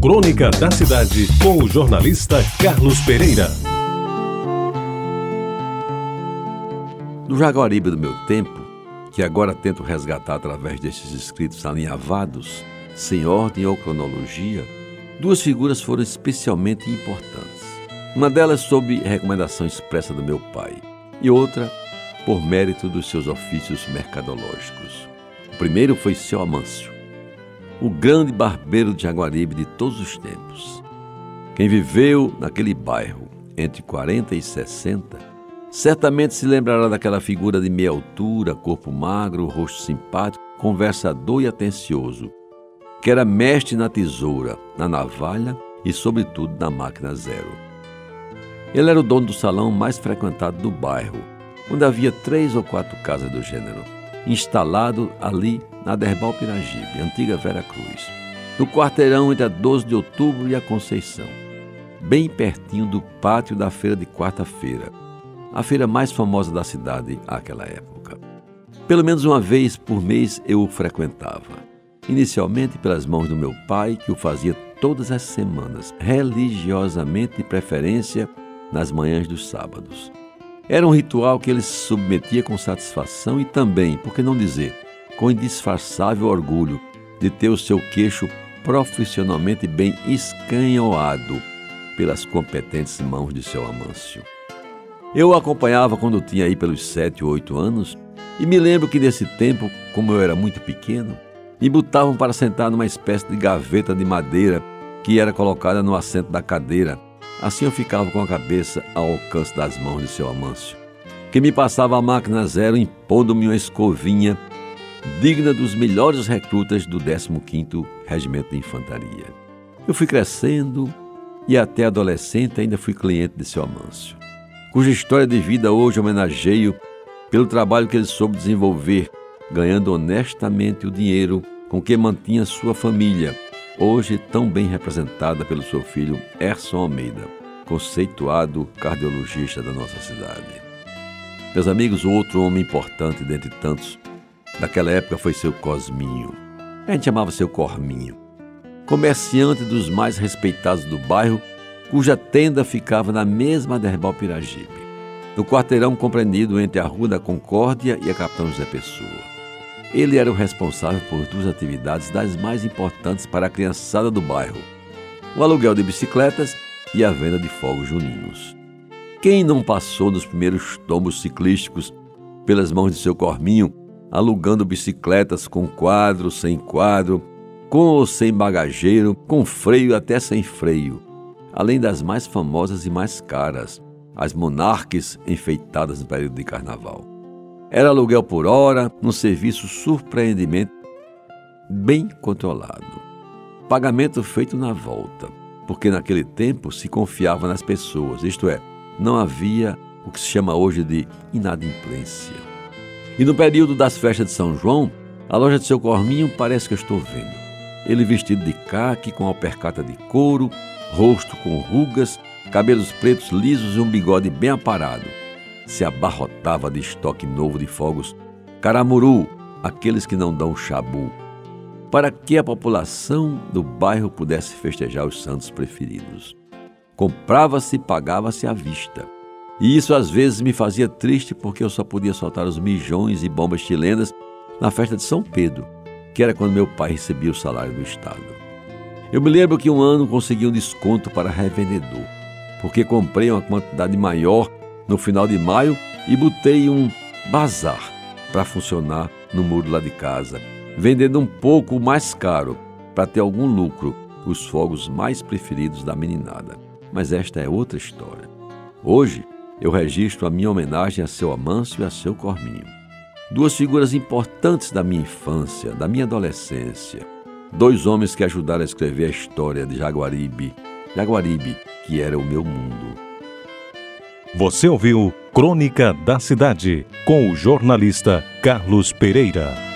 Crônica da Cidade, com o jornalista Carlos Pereira. Do Jaguaribe do meu tempo, que agora tento resgatar através destes escritos alinhavados, sem ordem ou cronologia, duas figuras foram especialmente importantes. Uma delas sob recomendação expressa do meu pai, e outra por mérito dos seus ofícios mercadológicos. O primeiro foi seu Amâncio, o grande barbeiro de Jaguaribe de todos os tempos. Quem viveu naquele bairro entre 40 e 60, certamente se lembrará daquela figura de meia altura, corpo magro, rosto simpático, conversador e atencioso, que era mestre na tesoura, na navalha e, sobretudo, na máquina zero. Ele era o dono do salão mais frequentado do bairro, onde havia 3 ou 4 casas do gênero, instalado ali na Derbal Piragibe, antiga Vera Cruz, no quarteirão entre a 12 de outubro e a Conceição, bem pertinho do pátio da feira de quarta-feira, a feira mais famosa da cidade àquela época. Pelo menos uma vez por mês eu o frequentava, inicialmente pelas mãos do meu pai, que o fazia todas as semanas, religiosamente, de preferência nas manhãs dos sábados. Era um ritual que ele se submetia com satisfação e também, por que não dizer, com indisfarçável orgulho de ter o seu queixo profissionalmente bem escanhoado pelas competentes mãos de seu Amâncio. Eu o acompanhava quando tinha aí pelos 7 ou 8 anos e me lembro que nesse tempo, como eu era muito pequeno, me botavam para sentar numa espécie de gaveta de madeira que era colocada no assento da cadeira. Assim eu ficava com a cabeça ao alcance das mãos de seu Amâncio, que me passava a máquina zero impondo-me uma escovinha digna dos melhores recrutas do 15º Regimento de Infantaria. Eu fui crescendo e até adolescente ainda fui cliente de seu Amâncio, cuja história de vida hoje homenageio pelo trabalho que ele soube desenvolver, ganhando honestamente o dinheiro com que mantinha sua família, hoje tão bem representada pelo seu filho Erson Almeida, conceituado cardiologista da nossa cidade. Meus amigos, o outro homem importante dentre tantos daquela época foi seu Cosminho. A gente chamava seu Corminho, comerciante dos mais respeitados do bairro, cuja tenda ficava na mesma Derbal Piragibe, no quarteirão compreendido entre a Rua da Concórdia e a Capitão José Pessoa. Ele era o responsável por 2 atividades das mais importantes para a criançada do bairro: o aluguel de bicicletas e a venda de fogos juninos. Quem não passou nos primeiros tombos ciclísticos pelas mãos de seu Corminho, alugando bicicletas com quadro, sem quadro, com ou sem bagageiro, com freio e até sem freio, além das mais famosas e mais caras, as Monarques enfeitadas no período de carnaval. Era aluguel por hora, num serviço surpreendentemente bem controlado. Pagamento feito na volta, porque naquele tempo se confiava nas pessoas, isto é, não havia o que se chama hoje de inadimplência. E no período das festas de São João, a loja de seu Corminho parece que eu estou vendo. Ele vestido de caque, com alpercata de couro, rosto com rugas, cabelos pretos lisos e um bigode bem aparado. Se abarrotava de estoque novo de fogos caramuru, aqueles que não dão chabu, para que a população do bairro pudesse festejar os santos preferidos. Comprava-se e pagava-se à vista. E isso às vezes me fazia triste, porque eu só podia soltar os mijões e bombas chilenas na festa de São Pedro, que era quando meu pai recebia o salário do Estado. Eu me lembro que um ano consegui um desconto para revendedor, porque comprei uma quantidade maior no final de maio e botei um bazar para funcionar no muro lá de casa, vendendo um pouco mais caro para ter algum lucro, os fogos mais preferidos da meninada. Mas esta é outra história. Hoje eu registro a minha homenagem a seu Amâncio e a seu Corminho, 2 figuras importantes da minha infância, da minha adolescência, 2 homens que ajudaram a escrever a história de Jaguaribe, que era o meu mundo. Você ouviu Crônica da Cidade, com o jornalista Carlos Pereira.